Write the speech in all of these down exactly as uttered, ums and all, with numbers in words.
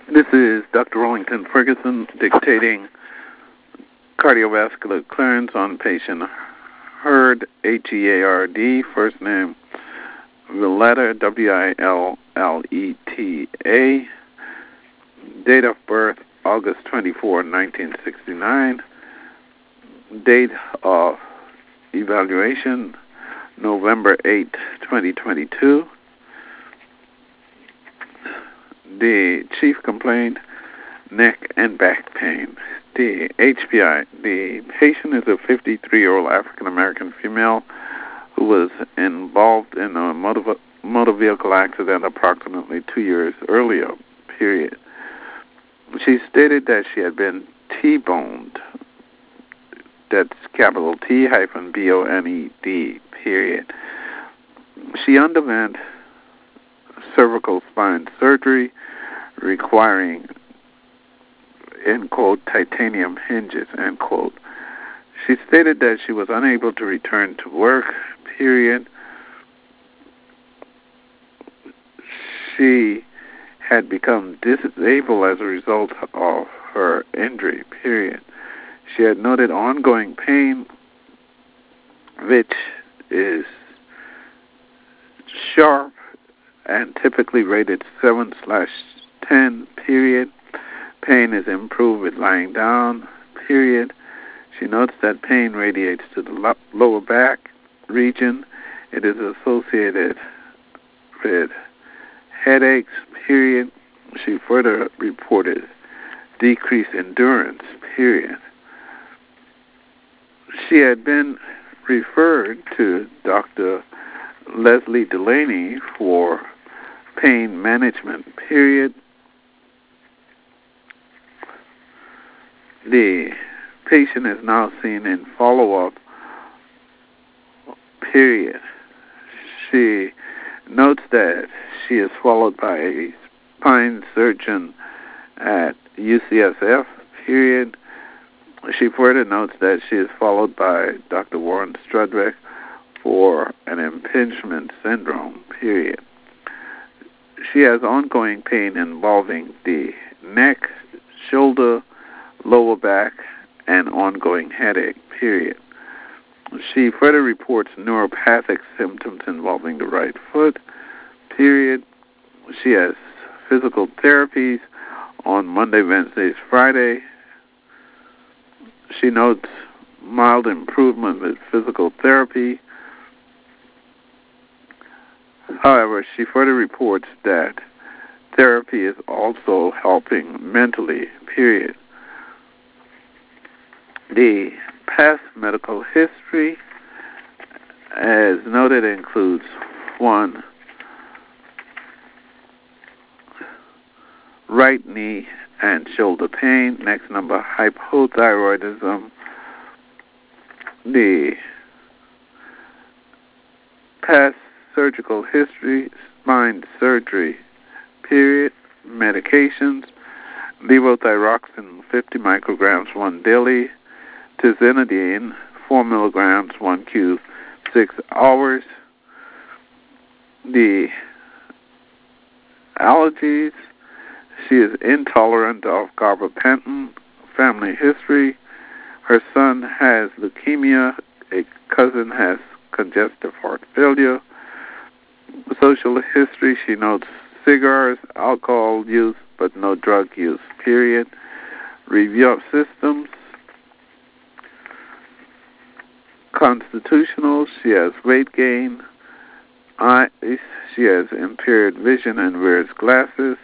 This is Doctor Rollington Ferguson dictating cardiovascular clearance on patient Heard, H E A R D, first name Willetta, W I L L E T A, date of birth August twenty-fourth, nineteen sixty-nine, date of evaluation November eighth, twenty twenty-two. The chief complaint, neck and back pain. The H P I. The patient is a fifty-three-year-old African-American female who was involved in a motor, motor vehicle accident approximately two years earlier, period. She stated that she had been T-boned. That's capital T hyphen B O N E D, period. She underwent cervical spine surgery requiring, end quote, titanium hinges, end quote. She stated that she was unable to return to work, period. She had become disabled as a result of her injury, period. She had noted ongoing pain, which is sharp and typically rated seven slash ten, period. Pain is improved with lying down, period. She notes that pain radiates to the lo- lower back region. It is associated with headaches, period. She further reported decreased endurance, period. She had been referred to Doctor Leslie Delaney for pain management, period. The patient is now seen in follow-up, period. She notes that she is followed by a spine surgeon at U C S F, period. She further notes that she is followed by Doctor Warren Strudwick for an impingement syndrome, period. She has ongoing pain involving the neck, shoulder, lower back, and ongoing headache, period. She further reports neuropathic symptoms involving the right foot, period. She has physical therapies on Monday, Wednesdays, Friday. She notes mild improvement with physical therapy. However, she further reports that therapy is also helping mentally, period. The past medical history, as noted, includes one, right knee and shoulder pain. Next number, hypothyroidism. The past surgical history, spine surgery, period. Medications, levothyroxine, fifty micrograms, one daily. Tizanidine, four milligrams, one Q, six hours. The allergies, she is intolerant of carbapenem. Family history, her son has leukemia, a cousin has congestive heart failure. Social history, she notes cigars, alcohol use, but no drug use, period. Review of systems, constitutional, she has weight gain, eyes, she has impaired vision and wears glasses.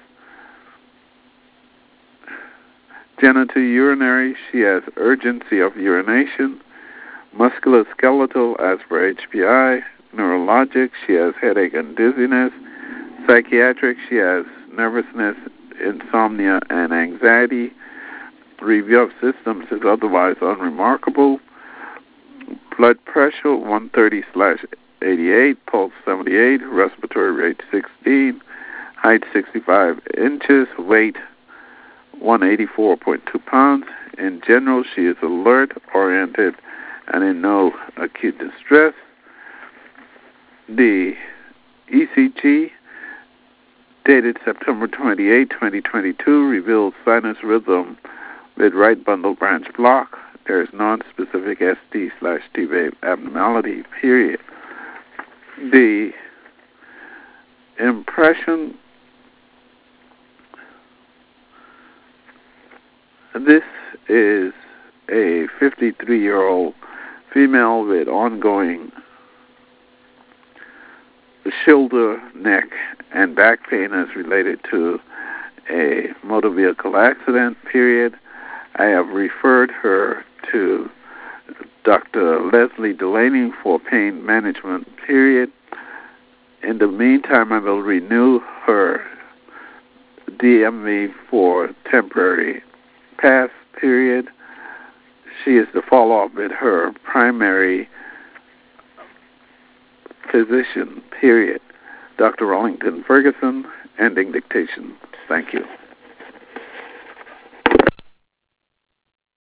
Genitourinary, she has urgency of urination. Musculoskeletal, as for H P I. Neurologic, she has headache and dizziness. Psychiatric, she has nervousness, insomnia, and anxiety. Review of systems is otherwise unremarkable. Blood pressure one thirty slash eighty-eight, pulse seventy-eight, respiratory rate sixteen, height sixty-five inches, weight one eighty-four point two pounds. In general, she is alert, oriented, and in no acute distress. The E C G dated September twenty-eighth, twenty twenty-two, reveals sinus rhythm with right bundle branch block. There is non-specific S T slash T-wave abnormality, period. The impression, this is a fifty-three-year-old female with ongoing shoulder, neck, and back pain as related to a motor vehicle accident, period. I have referred her to Doctor Leslie Delaney for pain management, period. In the meantime, I will renew her D M V for temporary pass, period. She is to follow up with her primary physician, period. Doctor Rollington Ferguson, ending dictation. Thank you.